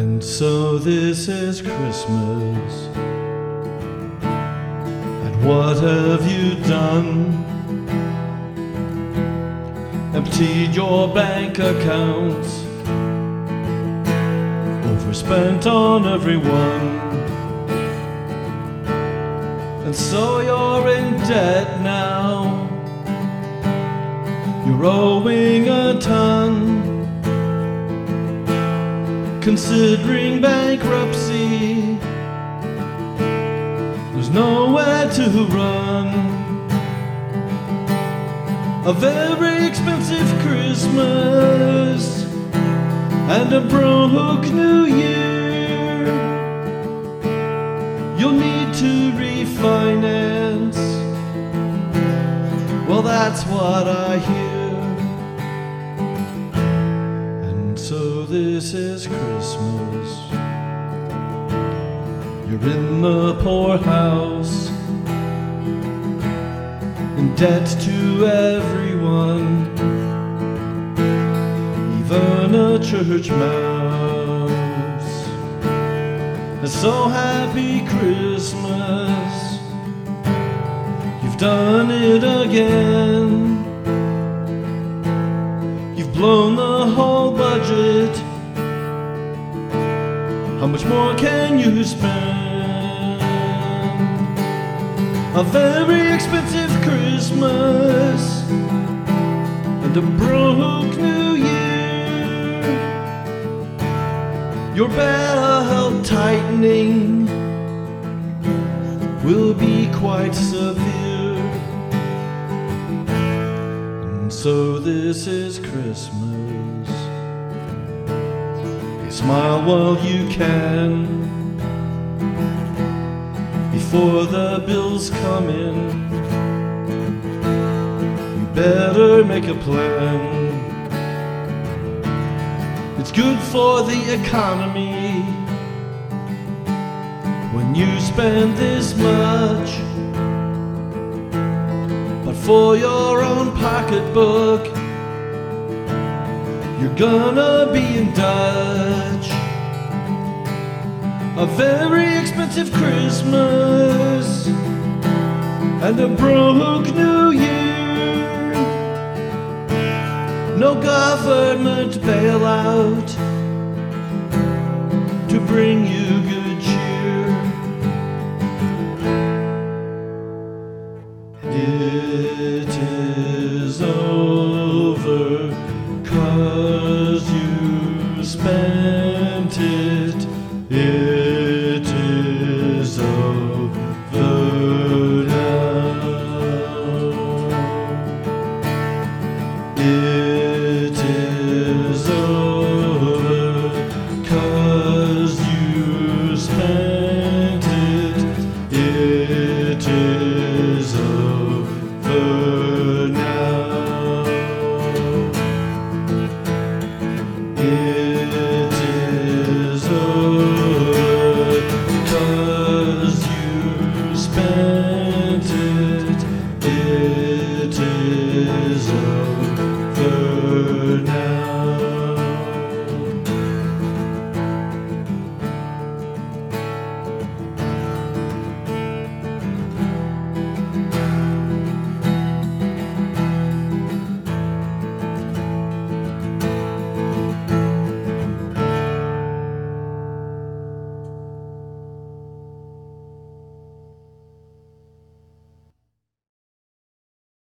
And so this is Christmas, and what have you done? Emptied your bank accounts, overspent on everyone, and so you're in debt now. You're owing a ton, considering bankruptcy. There's nowhere to run. A very expensive Christmas and a broke New Year. You'll need to refinance. Well, that's what I hear. And so this is Christmas. You're in the poorhouse, in debt to everyone, even a church mouse. And so happy Christmas, you've done it again. You've blown the whole budget. How much more can you spend? A very expensive Christmas and a broke New Year. Your belt tightening will be quite severe. And so this is Christmas. Smile while you can, before the bills come in. You better make a plan. It's good for the economy when you spend this much, but for your own pocketbook, you're gonna be in Dutch. A very expensive Christmas and a broke New Year. No government bailout to bring you